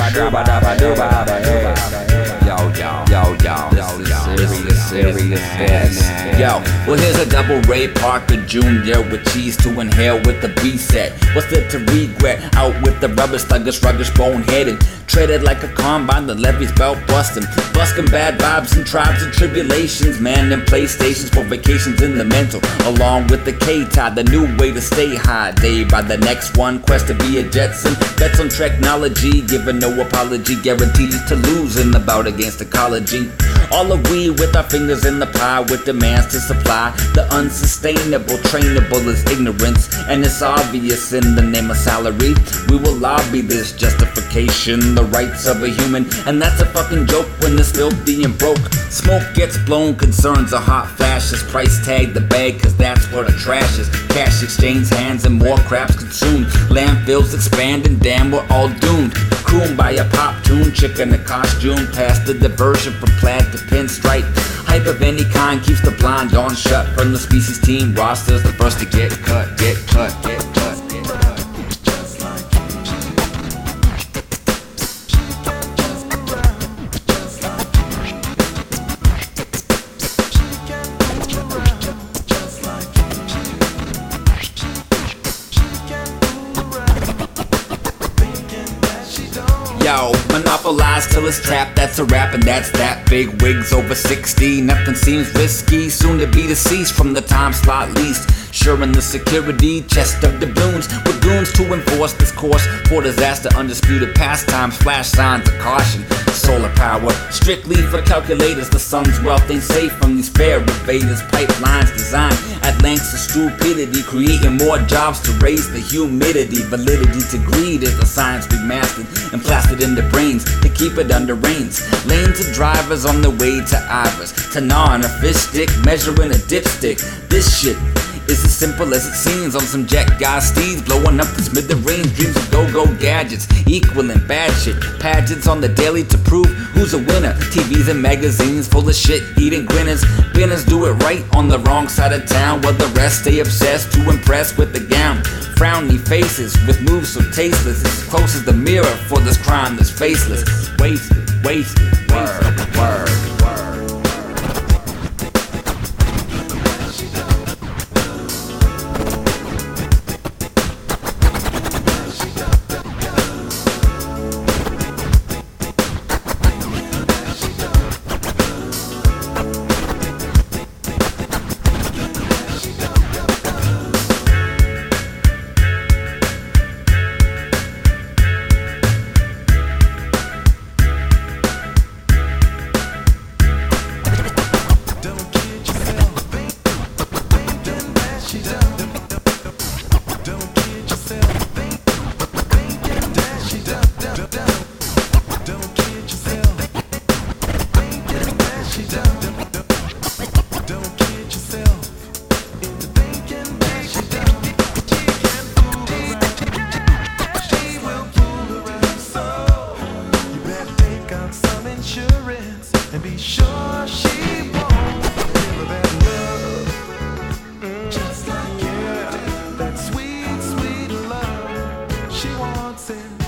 Yo, well here's a double Ray Parker Jr. with cheese to inhale with the reset. What's there to regret? Out with the rubber sluggish, bone-headed. Treaded like a combine, the levees belt busting bad vibes and tribes and tribulations. Man and playstations for vacations in the mental. Along with the K-Tide, the new way to stay high. Day by the next one, quest to be a Jetson. Bets on technology, giving no apology. Guaranteed to lose in the bout against ecology. All of we with our fingers in the pie, with demands to supply. The unsustainable, trainable is ignorance, and it's obvious in the name of salary. We will lobby this justification, the rights of a human, and that's a fucking joke when it's filthy and broke. Smoke gets blown, concerns are hot flashes. Price tag the bag, cause that's where the trash is. Cash exchange hands and more craps consumed. Landfills expand and damn we're all doomed. Crooned by a pop tune, chick in a costume. Past the diversion from plaid to pinstripe. Hype of any kind keeps the blind on shut. From the species team rosters, the first to get cut, get cut, get cut, get cut. Yo, monopolized till it's trapped, that's a rap and that's that. Big wigs over 60, nothing seems risky. Soon to be deceased from the time slot least. Ensuring the security, chest of doubloons. With goons to enforce this course for disaster. Undisputed pastimes, flash signs of caution. Solar power, strictly for calculators. The sun's wealth ain't safe from these fair invaders. Pipelines designed at lengths of stupidity, creating more jobs to raise the humidity. Validity to greed is the science we mastered and plastered in the brains to keep it under reins. Lanes of drivers on the way to Iris, to gnawing a fish stick, measuring a dipstick. This shit is as simple as it seems on some jet guy steeds, blowing up the smithereens. Dreams of go-go gadgets, equaling bad shit. Pageants on the daily to prove who's a winner. TVs and magazines full of shit, eating grinners. Binners do it right on the wrong side of town, while the rest stay obsessed to impress with the gown. Frowny faces with moves so tasteless, it's as close as the mirror for this crime that's faceless. Wasted, wasted, word, word. And be sure she won't give her that love, just like you. That sweet, sweet love, she wants it.